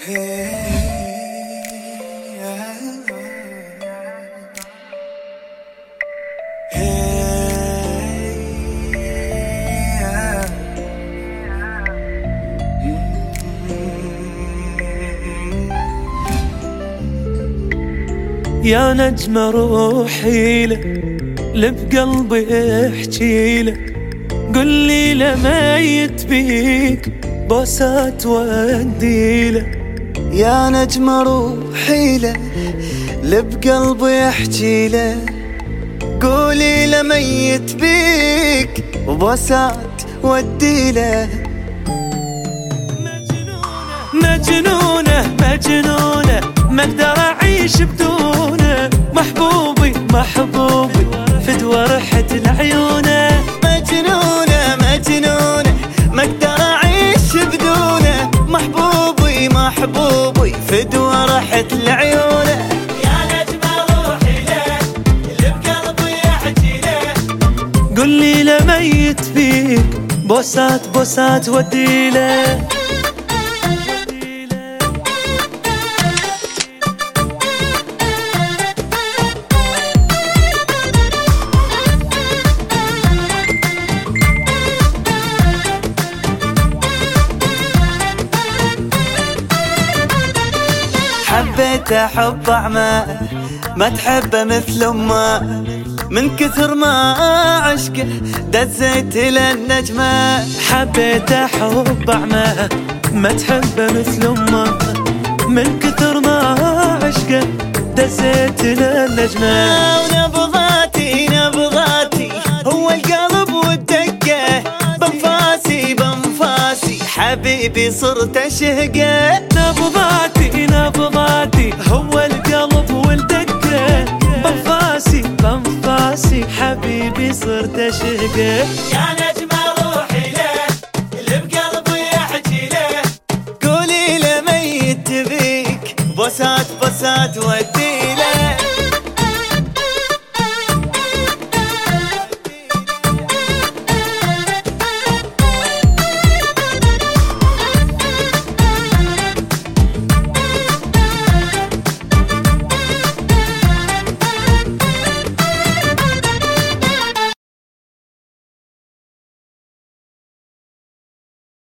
يا نجم روحي لك، بقلبي احكي لك، قل لي لميت بيك بوسات ودي لك. يا نجم روحي لك، بقلبي احكي لك، قولي لميت بيك وبوسات ودي لك. مجنونة مجنونة ما اقدر اعيش بدونه، محبوبي محبوبي فدوى ريحة العيونه. مجنونة مجنونة ما اقدر اعيش بدونه، محبوبي محبوبي فدوى ريحة العيونه. يا نجم روحي لك، بقلبي احكي لك، قل لي لميت فيك بوسات بوسات ودي لك. حبيت احب اعمى ما تحبه مثل امه، من كثر ما عشقه دزيت للنجمه. حبيت احب اعمى ما تحبه مثل امه، من كثر ما عشقه دزيت للنجمه. ونبضاتي نبضاتي هو القلب والدقه، بنفاسي بنفاسي حبيبي صرت اشهقه. نبضاتي نبضاتي هو القلب والدقه، بنفاسي بنفاسي حبيبي صرت اشهقه. يا نجم روحي له، بقلبي احكي له، قولي لميت بيك بوسات بوسات ودي له.